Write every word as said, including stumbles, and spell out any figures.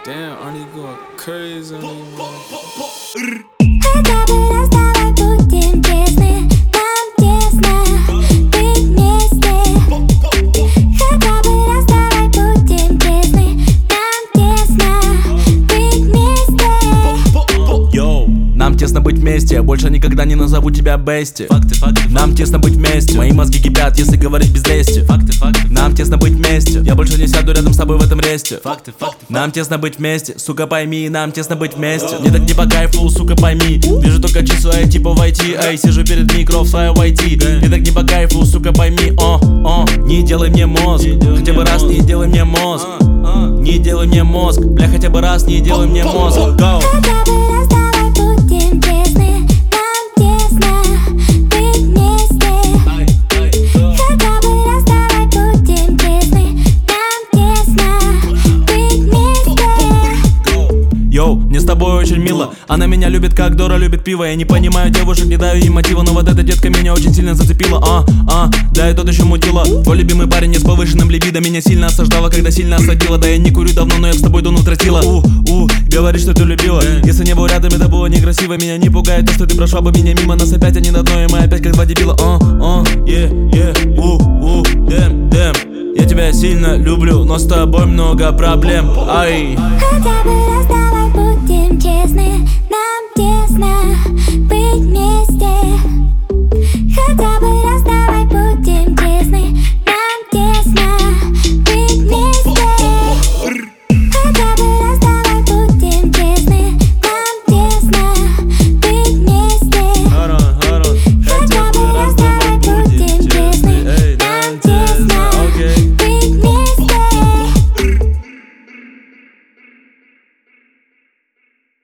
Damn, aren't you going crazy anymore? Хотя бы раз давай будем честны, нам тесно быть вместе. Хотя бы раз давай будем честны, нам тесно быть вместе. Йоу, нам тесно быть вместе, я больше никогда не назову тебя Бести. Факты, факты, Нам тесно быть вместе, мои мозги кипят, если говорить без лести. факты, факты, Нам тесно быть вместе, я больше не сяду рядом с тобой в этом ресте. факты, факты. Нам тесно быть вместе, сука пойми, нам тесно быть вместе. Мне так не по кайфу, сука пойми. Вижу только числа, я типа войти. Эй, сижу перед микро в своей войти. Мне так не по кайфу, сука пойми. О, о, не делай мне мозг, хотя бы раз не делай мне мозг. Не делай мне мозг, бля, хотя бы раз не делай мне мозг. Go. Хотя бы раз давай будем честны, нам тесно быть вместе. Хотя бы раз давай будем честны, нам тесно быть вместе. Йоу, мне с тобой очень мило. Она меня любит, как Дора любит пиво. Я не понимаю девушек, не даю им мотива, но вот эта детка меня очень сильно зацепила. А, а, да и тот еще мутила. Твой любимый парень не с повышенным либидо меня сильно осаждала, когда сильно осадила. Да я не курю давно, но я с тобой дуну тротила. У, у, говоришь, что ты любила. Если не был рядом, это было некрасиво. Меня не пугает то, что ты прошла бы меня мимо. Нас опять они на дно, и мы опять как два дебила. А, а, е, е, у, у, дэм, дэм. Я тебя сильно люблю, но с тобой много проблем. Ай. Хотя бы раз